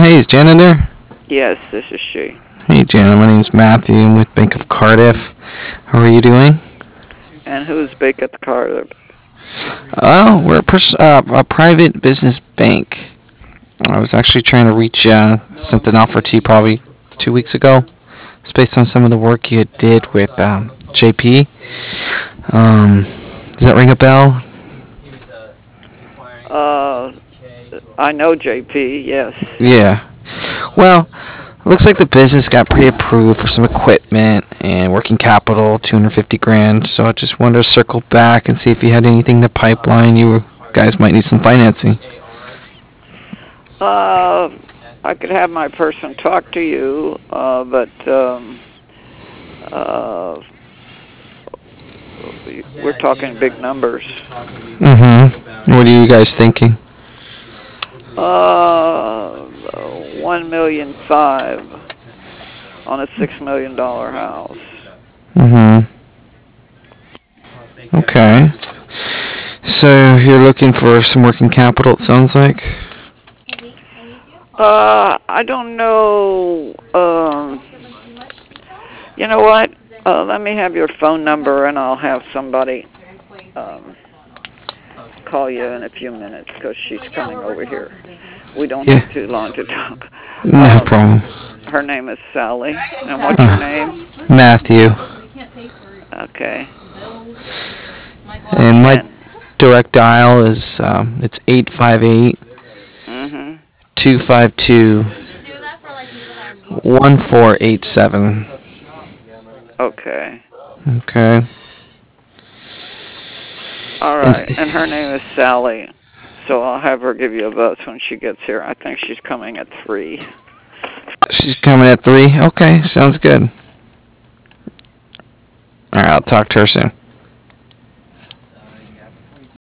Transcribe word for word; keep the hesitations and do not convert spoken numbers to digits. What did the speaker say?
hey, is Jana there? Yes, this is she. Hey, Jana, my name's Matthew. I'm with Bank of Cardiff. How are you doing? And who's big at the car? Oh, we're a, pers- uh, a private business bank. I was actually trying to reach uh, sent an offer to you probably two weeks ago. It's based on some of the work you did with um, J P. Um, does that ring a bell? Uh, I know J P. Yes. Yeah. Well, it looks like the business got pre-approved for some equipment and working capital, two hundred fifty grand. So I just wanted to circle back and see if you had anything in the pipeline. You guys might need some financing. Uh, I could have my person talk to you, uh, but um, uh, we're talking big numbers. Mm-hmm. What are you guys thinking? Uh, one million five on a six million dollar house. Mm-hmm. Okay. So you're looking for some working capital, it sounds like? Uh, I don't know. Um, you know what? Uh, let me have your phone number, and I'll have somebody um, call you in a few minutes because she's coming over here. We don't Yeah. have too long to talk. No Um, problem. her name is Sally. And what's your Uh, name? Matthew. Okay. And my And direct dial is um, it's eight five eight, mhm. two five two, one four eight seven. Okay. Okay. All And right. And her name is Sally. So I'll have her give you a buzz when she gets here. I think she's coming at three. she's coming at three. Okay, sounds good. All right, I'll talk to her soon.